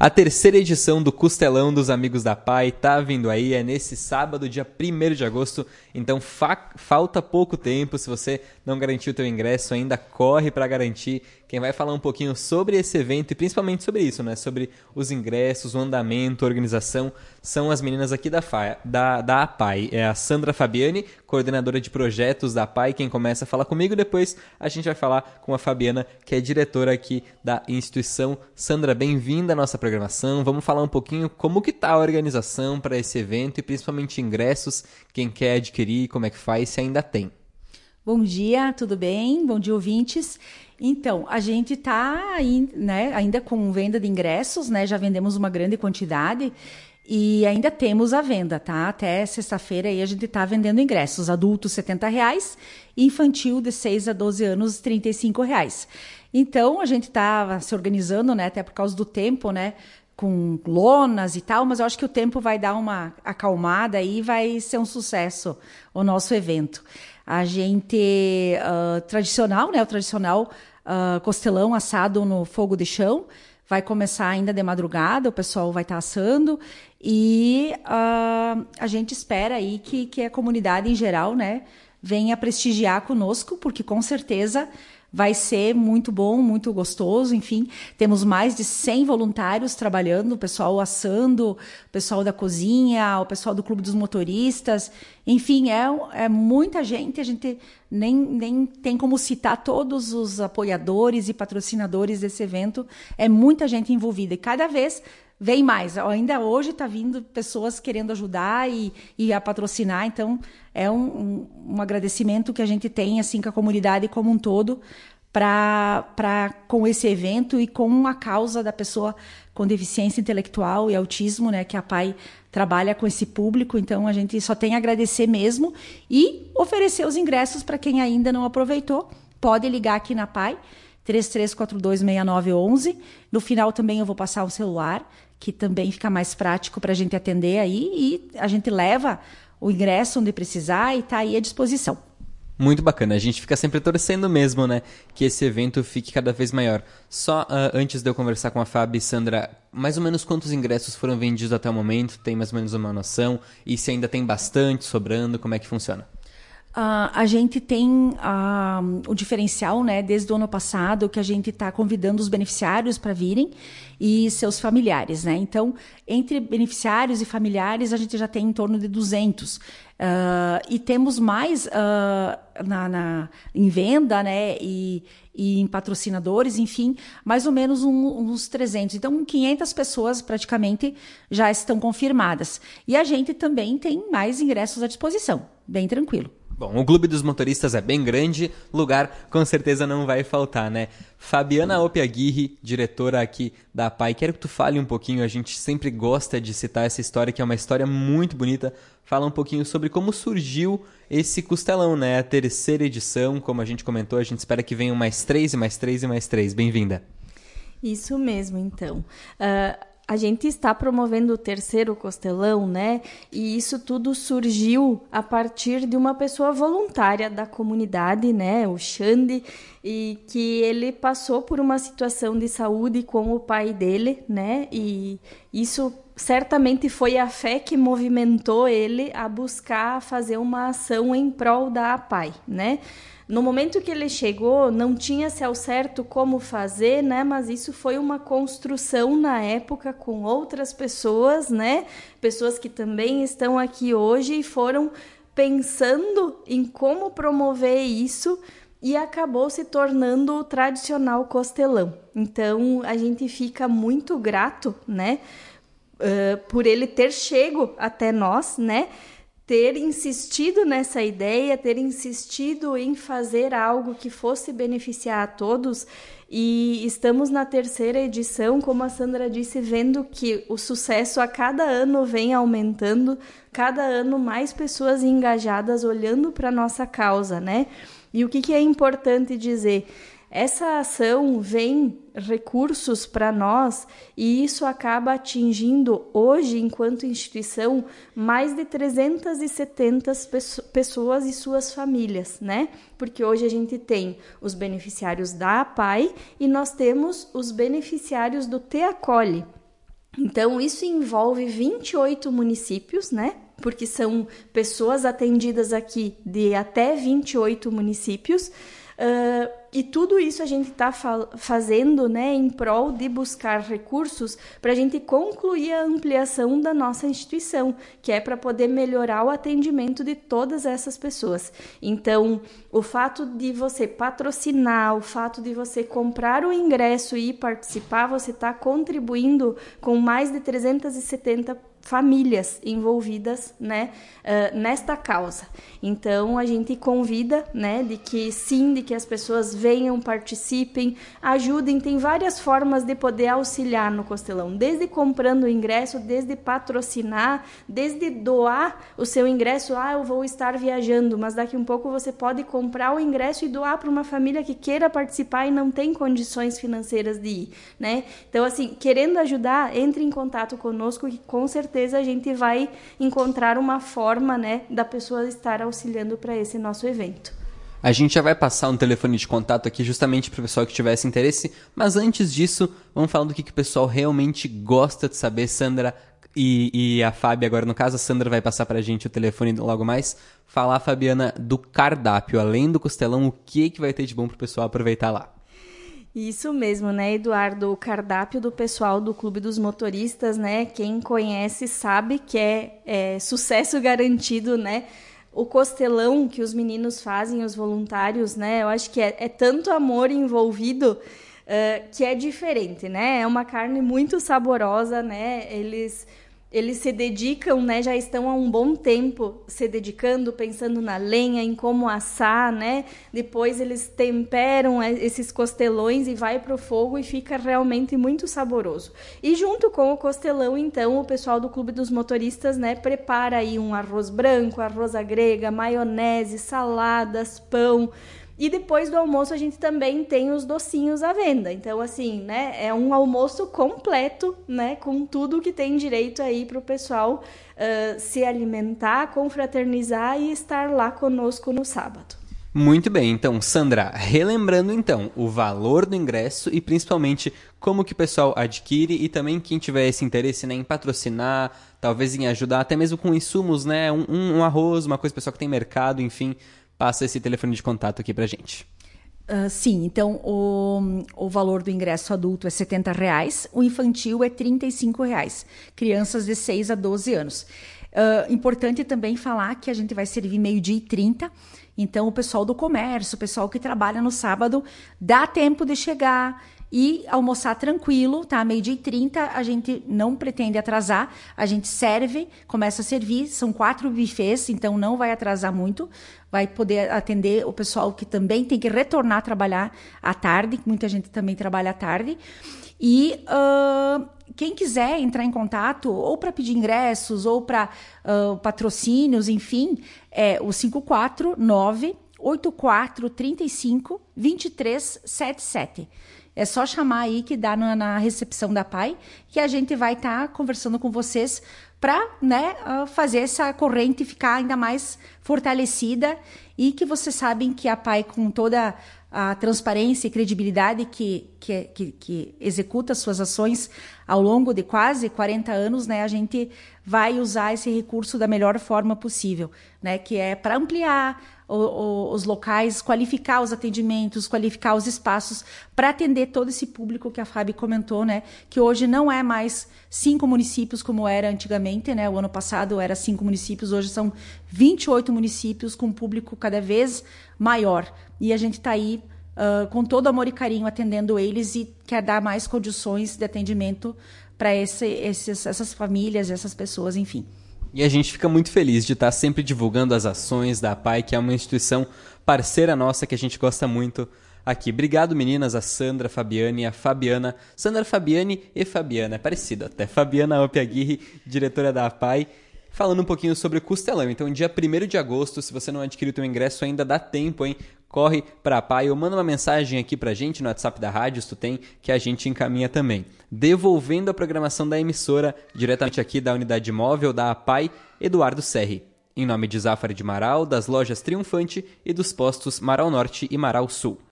A terceira edição do Costelão dos Amigos da PAI tá vindo aí, é nesse sábado, dia 1º de agosto, então falta pouco tempo. Se você não garantiu o teu ingresso ainda, corre para garantir. Quem vai falar um pouquinho sobre esse evento e principalmente sobre isso, né? Sobre os ingressos, o andamento, a organização, são as meninas aqui da APAI. É a Sandra Fabiani, coordenadora de projetos da APAI, quem começa a falar comigo. Depois a gente vai falar com a Fabiana, que é diretora aqui da instituição. Sandra, bem-vinda à nossa programação. Vamos falar um pouquinho como que tá a organização para esse evento e principalmente ingressos, quem quer adquirir, como é que faz, se ainda tem. Bom dia, tudo bem? Bom dia, ouvintes. Então, a gente está ainda com venda de ingressos, né? Já vendemos uma grande quantidade e ainda temos a venda, tá? Até sexta-feira aí a gente está vendendo ingressos. Adultos, R$70, e infantil de 6 a 12 anos, R$35. Então, a gente está se organizando, né? Até por causa do tempo, né? Com lonas e tal, mas eu acho que o tempo vai dar uma acalmada e vai ser um sucesso o nosso evento. A gente, tradicional, né? O tradicional costelão assado no fogo de chão. Vai começar ainda de madrugada, o pessoal vai estar assando. E a gente espera aí que a comunidade em geral, né, venha prestigiar conosco, porque com certeza vai ser muito bom, muito gostoso, enfim. Temos mais de 100 voluntários trabalhando, o pessoal assando, o pessoal da cozinha, o pessoal do Clube dos Motoristas. Enfim, é muita gente, a gente nem tem como citar todos os apoiadores e patrocinadores desse evento. É muita gente envolvida e cada vez vem mais. Ainda hoje está vindo pessoas querendo ajudar e a patrocinar, então é um agradecimento que a gente tem assim, com a comunidade como um todo com esse evento e com a causa da pessoa com deficiência intelectual e autismo, né, que a PAI trabalha com esse público. Então a gente só tem a agradecer mesmo e oferecer os ingressos para quem ainda não aproveitou. Pode ligar aqui na PAI, 33426911. No final também eu vou passar o celular, que também fica mais prático para a gente atender aí, e a gente leva o ingresso onde precisar e está aí à disposição. Muito bacana, a gente fica sempre torcendo mesmo, né, que esse evento fique cada vez maior. Só antes de eu conversar com a Fábio, Sandra, mais ou menos quantos ingressos foram vendidos até o momento? Tem mais ou menos uma noção? E se ainda tem bastante sobrando, como é que funciona? A gente tem o diferencial, né, desde o ano passado, que a gente está convidando os beneficiários para virem e seus familiares, né? Então, entre beneficiários e familiares, a gente já tem em torno de 200. E temos mais em venda, né, e em patrocinadores, enfim, mais ou menos uns 300. Então, 500 pessoas praticamente já estão confirmadas. E a gente também tem mais ingressos à disposição, bem tranquilo. Bom, o Clube dos Motoristas é bem grande, lugar com certeza não vai faltar, né? Fabiana Ope Aguirre, diretora aqui da APAI, quero que tu fale um pouquinho, a gente sempre gosta de citar essa história, que é uma história muito bonita. Fala um pouquinho sobre como surgiu esse costelão, né? A terceira edição, como a gente comentou, a gente espera que venham mais 3 e mais 3 e mais 3. Bem-vinda. Isso mesmo, então. A gente está promovendo o terceiro costelão, né? E isso tudo surgiu a partir de uma pessoa voluntária da comunidade, né? O Xande, e que ele passou por uma situação de saúde com o pai dele, né? E isso certamente foi a fé que movimentou ele a buscar fazer uma ação em prol da APAI, né? No momento que ele chegou, não tinha-se ao certo como fazer, né? Mas isso foi uma construção na época com outras pessoas, né? Pessoas que também estão aqui hoje e foram pensando em como promover isso e acabou se tornando o tradicional costelão. Então, a gente fica muito grato, né? Por ele ter chego até nós, né? Ter insistido nessa ideia, ter insistido em fazer algo que fosse beneficiar a todos. E estamos na terceira edição, como a Sandra disse, vendo que o sucesso a cada ano vem aumentando, cada ano mais pessoas engajadas olhando para a nossa causa, né? E o que é importante dizer? Essa ação vem recursos para nós e isso acaba atingindo hoje, enquanto instituição, mais de 370 pessoas e suas famílias, né? Porque hoje a gente tem os beneficiários da APAI e nós temos os beneficiários do Te Acolhe. Então, isso envolve 28 municípios, né? Porque são pessoas atendidas aqui de até 28 municípios. E tudo isso a gente está fazendo, né, em prol de buscar recursos para a gente concluir a ampliação da nossa instituição, que é para poder melhorar o atendimento de todas essas pessoas. Então, o fato de você patrocinar, o fato de você comprar o ingresso e participar, você está contribuindo com mais de 370 famílias envolvidas, né, nesta causa. Então, a gente convida, né, de que as pessoas venham, participem, ajudem. Tem várias formas de poder auxiliar no Costelão, desde comprando o ingresso, desde patrocinar, desde doar o seu ingresso. Eu vou estar viajando, mas daqui um pouco você pode comprar o ingresso e doar para uma família que queira participar e não tem condições financeiras de ir, né? Então, assim, querendo ajudar, entre em contato conosco que com certeza a gente vai encontrar uma forma, né, da pessoa estar auxiliando para esse nosso evento. A gente já vai passar um telefone de contato aqui justamente para o pessoal que tivesse interesse, mas antes disso, vamos falar do que o pessoal realmente gosta de saber. Sandra e a Fábia, agora no caso, a Sandra vai passar para a gente o telefone logo mais. Falar, Fabiana, do cardápio, além do costelão, o que vai ter de bom para o pessoal aproveitar lá? Isso mesmo, né, Eduardo? O cardápio do pessoal do Clube dos Motoristas, né? Quem conhece sabe que é sucesso garantido, né? O costelão que os meninos fazem, os voluntários, né? Eu acho que é tanto amor envolvido que é diferente, né? É uma carne muito saborosa, né? Eles se dedicam, né? Já estão há um bom tempo se dedicando, pensando na lenha, em como assar, né? Depois eles temperam esses costelões e vai para o fogo e fica realmente muito saboroso. E junto com o costelão, então, o pessoal do Clube dos Motoristas, né, prepara aí um arroz branco, arroz à grega, maionese, saladas, pão. E depois do almoço a gente também tem os docinhos à venda. Então, assim, né, é um almoço completo, né, com tudo que tem direito aí para o pessoal se alimentar, confraternizar e estar lá conosco no sábado. Muito bem, então, Sandra, relembrando então o valor do ingresso e principalmente como que o pessoal adquire e também quem tiver esse interesse, né, em patrocinar, talvez em ajudar, até mesmo com insumos, né, um arroz, uma coisa, pessoal que tem mercado, enfim, passa esse telefone de contato aqui pra gente. Sim, então o valor do ingresso adulto é R$70, o infantil é R$35, crianças de 6 a 12 anos. Importante também falar que a gente vai servir 12h30, então o pessoal do comércio, o pessoal que trabalha no sábado, dá tempo de chegar e almoçar tranquilo, tá? 12h30, a gente não pretende atrasar, a gente serve, começa a servir, são 4 buffets, então não vai atrasar muito, vai poder atender o pessoal que também tem que retornar a trabalhar à tarde, muita gente também trabalha à tarde, e quem quiser entrar em contato, ou para pedir ingressos, ou para patrocínios, enfim, é o 549-8435-2377. É só chamar aí que dá na recepção da PAI, que a gente vai estar conversando com vocês para, né, fazer essa corrente ficar ainda mais fortalecida e que vocês sabem que a PAI, com toda a transparência e credibilidade que executa suas ações ao longo de quase 40 anos, né, a gente vai usar esse recurso da melhor forma possível, né, que é para ampliar os locais, qualificar os atendimentos, qualificar os espaços para atender todo esse público que a Fábio comentou, né, que hoje não é mais 5 municípios como era antigamente, né, o ano passado era 5 municípios, hoje são 28 municípios com um público cada vez maior. E a gente está aí com todo amor e carinho atendendo eles e quer dar mais condições de atendimento para essas famílias, essas pessoas, enfim. E a gente fica muito feliz de estar sempre divulgando as ações da PAI, que é uma instituição parceira nossa que a gente gosta muito aqui. Obrigado, meninas, a Sandra, a Fabiane e a Fabiana. Sandra, Fabiane e Fabiana, é parecido até. Fabiana Opiaguirre, diretora da PAI, falando um pouquinho sobre o costelão. Então, dia 1º de agosto, se você não adquiriu o teu ingresso, ainda dá tempo, hein? Corre para a PAI ou manda uma mensagem aqui pra gente no WhatsApp da rádio, se tu tem, que a gente encaminha também. Devolvendo a programação da emissora, diretamente aqui da unidade móvel da PAI, Eduardo Serri. Em nome de Zafari de Marau, das lojas Triunfante e dos postos Marau Norte e Marau Sul.